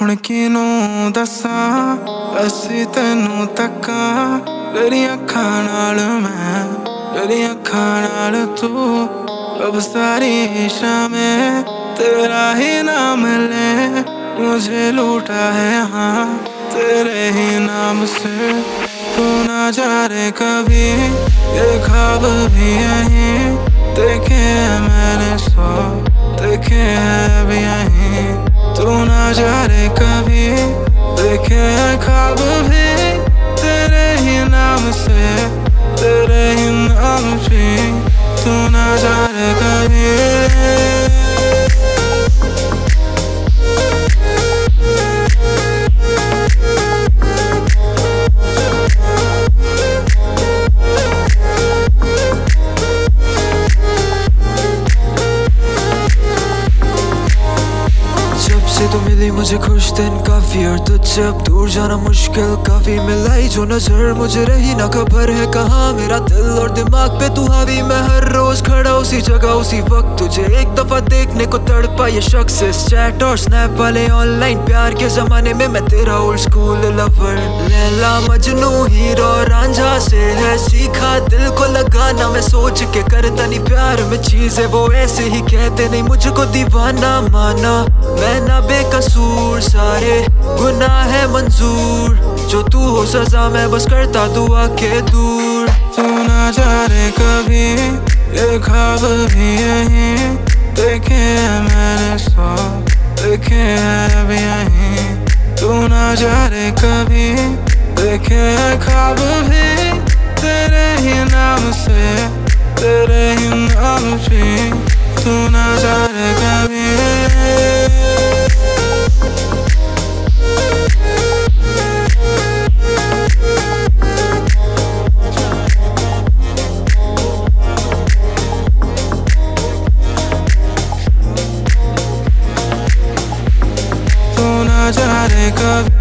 ਹੁਣ ਕਿਨੂੰ ਦੱਸਾਂ ਅਸੀਂ ਤੈਨੂੰ ਤੱਕਾਂ ਤੇਰੀਆਂ ਅੱਖਾਂ ਨਾਲ ਮੈਂ ਤੇਰੀਆਂ ਅੱਖਾਂ ਨਾਲ ਤੂੰ अब सारी शामें तेरा ही नाम ले मुझे लूटा है यहाँ तेरे ही नाम से तू ना जा रे कभी ये ख्वाब भी यहीं देखे हैं मैंने सौ देखे हैं अब यहीं तू ना जा रे कभी देखे हैं ख्वाब भी तेरे ही नाम से तेरे ही नाम से तू ना जा रे कभी से तो मिली मुझे खुश दिन काफी और तुझसे अब दूर जाना मुश्किल काफी मिलाई जो नजर मुझे रही ना खबर है कहाँ मेरा दिल और दिमाग पे तू हावी मैं हर रोज खड़ा उसी जगह उसी वक्त तुझे एक दफा देखने को तड़पा ये शख्स इस चैट और स्नैप वाले ऑनलाइन प्यार के जमाने में मैं तेरा old school lover Laila Majnu हीरो रांझा से है सीखा दिल को लगाना मैं सोच के करता नहीं प्यार में चीजें वो ऐसे ही कहते नहीं मुझको दीवाना माना मैं ना बेकसूर सारे गुनाह है मंजूर जो तू हो सजा मैं बस करता दुआ के दूर तू ना जा रे कभी ये ख्वाब भी यहीं देखे हैं मैंने सौ देखे हैं अब यहीं तू ना जा रे कभी देखे हैं ख्वाब भी तेरे ही नाम से तेरे ही नाम से तू ना जा रे कभी तू ना जा रे कभी